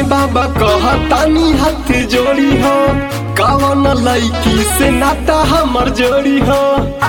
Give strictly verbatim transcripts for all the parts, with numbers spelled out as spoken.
बाबा कहतानी हाथ जोड़ी हो, कवन लड़की से नाता हमर जोड़ी हो।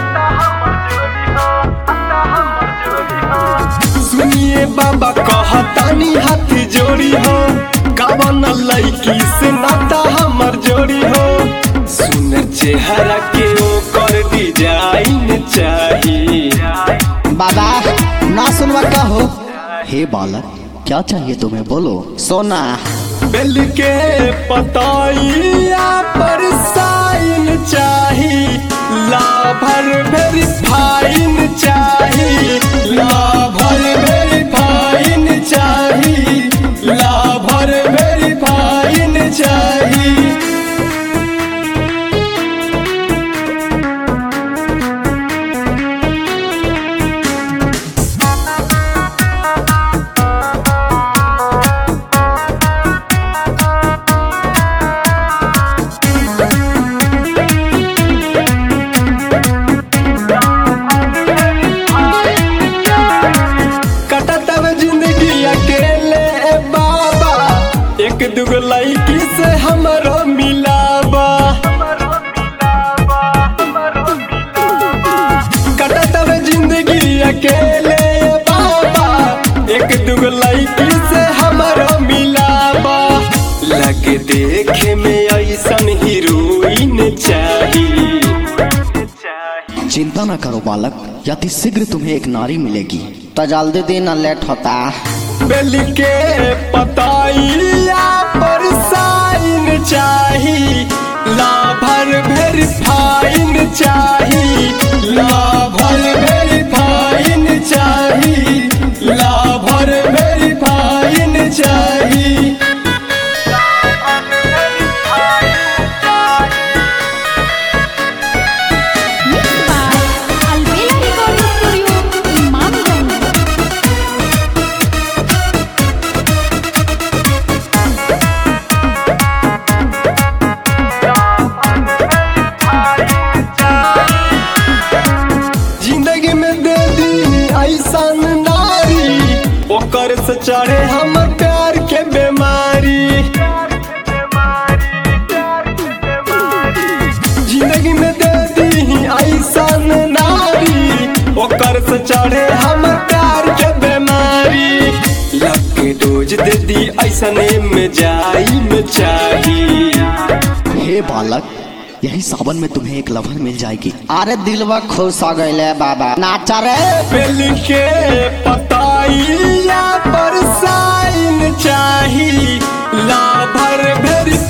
सुनिए बाबा कहतानी हाथ जोड़ी हो, कवन लड़की से नाता हमर जोड़ी हो। सुन चेहरा के ओकर डिजाइन चाहिए। बाबा ना सुनवा का हो। हे बालक क्या चाहिए तुम्हें, बोलो। सोना बेल के पताइया पर साइन चाही, लाभर वेरीफाइन चाही, लाभर वेरीफाइन चाही, लाभर वेरीफाइन चाही। एक दुगो लड़की से हमरो मिलाबा, कटतव जिंदगी अकेले बाबा। एक दुगो लड़की से हमरो मिलाबा, लगे देखे में ऐसन हीरोइन चाहिए। चिंता न करो बालक, यति शीघ्र तुम्हें एक नारी मिलेगी। तो जल्दी दिन लेट होता। बेल के पताइया पर साइन चाही, लाभर वेरीफाइन चाही, लाभर वेरीफाइन चाही, लाभर वेरीफाइन चाही। ओकर से चढ़े हम प्यार के बीमारी, जिंदगी में दे दी ऐसन नारी। ओकर से चढ़े हम प्यार के बीमारी, लग के डोज दे दी ऐसने में जाई में चाहिए। हे बालक यही सावन में तुम्हें एक लवर मिल जाएगी। अरे दिलवा खुश हो गए बाबा, नाचा रे। बेल के पताइया पर साइन चाही, लाभर वेरीफाइन